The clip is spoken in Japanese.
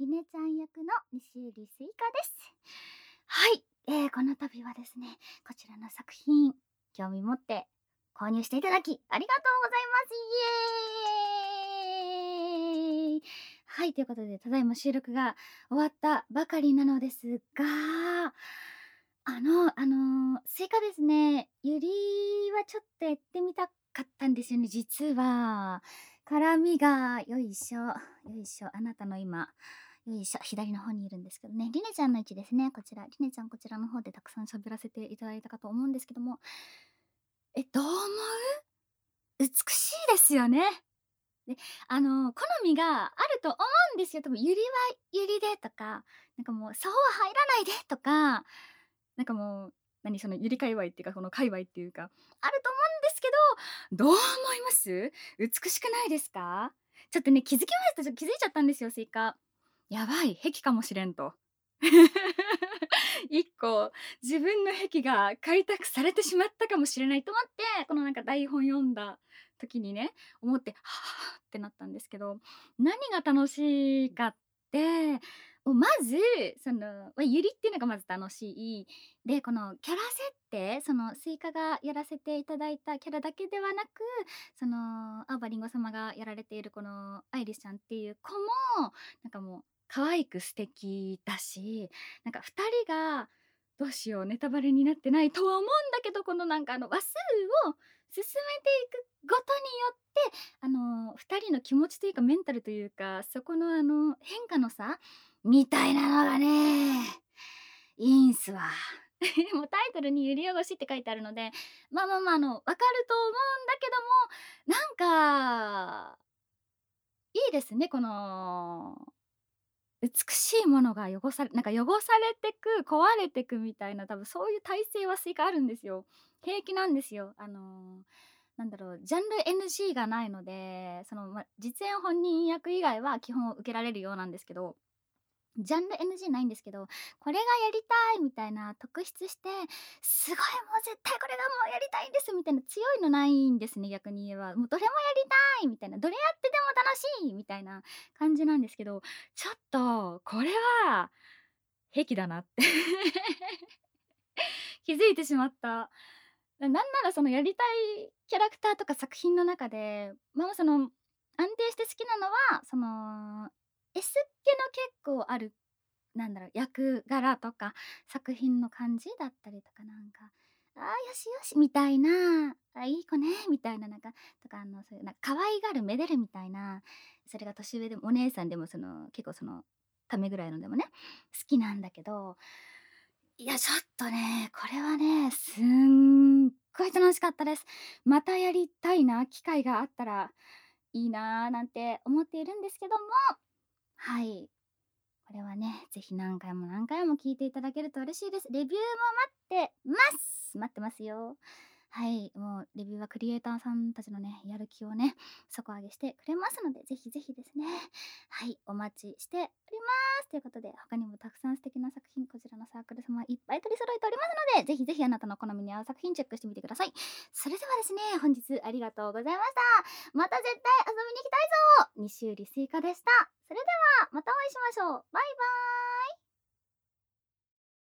りねちゃん役の西入スイカです。はい、この度はですね、こちらの作品興味持って購入していただきありがとうございます。イエーイ。はい、ということでただいま収録が終わったばかりなのですが、スイカですね、ユリはちょっとやってみたかったんですよね、実は。絡みがよいしょ、よいしょ、あなたの今、よいしょ、左の方にいるんですけどね、りねちゃんの位置ですね、こちら。りねちゃんこちらの方でたくさん喋らせていただいたかと思うんですけども、どう思う？美しいですよね。で、好みがあると思うんですよ。多分ユリはユリでとか、なんかもうそうは入らないでとか、なんかもう、そのユリ界隈っていうか、この界隈っていうか、あると思うんですけど、どう思います？美しくないですか？ちょっとね、気づきました。気づいちゃったんですよ、スイカ。やばい、癖かもしれんと。一個自分の癖が開拓されてしまったかもしれないと思って、この台本読んだ時にね、思って、はあってなったんですけど、何が楽しいかって、もうまず、ユリっていうのがまず楽しい。で、このキャラ設定、そのスイカがやらせていただいたキャラだけではなく、青葉りんご様がやられているこのアイリスちゃんっていう子も、もう可愛く素敵だし、2人がどうしよう、ネタバレになってないとは思うんだけど、この話数を進めていくごとによって、2人の気持ちというかメンタルというか、そこの変化の差みたいなのがね、いいんすわ。もうタイトルに「ゆりおごし」って書いてあるので、まあまあまあ、分かると思うんだけども、いいですね、この美しいものが汚されてく、壊れてくみたいな、多分そういう体制はスイカあるんですよ。平気なんですよ。ジャンル NG がないので、実演本人役以外は基本受けられるようなんですけど、ジャンル NG ないんですけど、これがやりたいみたいな特筆して、すごいもう絶対これがもうやりたいんですみたいな強いのないんですね、逆に言えば。もうどれもやりたいみたいな、どれやってでも楽しいみたいな感じなんですけど、ちょっとこれは癖だなって気づいてしまった。なんならそのやりたいキャラクターとか作品の中で、安定して好きなのは、S っ気の結構ある、役柄とか作品の感じだったりとか、ああ、よしよしみたいな、あ、いい子ねみたいな、とか、そういう可愛がるめでるみたいな、それが年上でもお姉さんでも結構ためぐらいのでもね、好きなんだけど、いや、ちょっとね、これはね、すんごい楽しかったです。またやりたいな、機会があったらいいななんて思っているんですけども、はい。これはね、ぜひ何回も何回も聞いていただけると嬉しいです。レビューも待ってます。待ってますよ。はい、もうレビューはクリエイターさんたちのね、やる気をね、底上げしてくれますので、ぜひぜひですね、はい、お待ちしております。ということで、他にもたくさん素敵な作品、こちらのサークル様いっぱい取り揃えておりますので、ぜひぜひあなたの好みに合う作品チェックしてみてください。それではですね、本日ありがとうございました。また絶対遊びに行きたいぞ。西売りスイカでした。それではまたお会いしましょう。バイバーイ。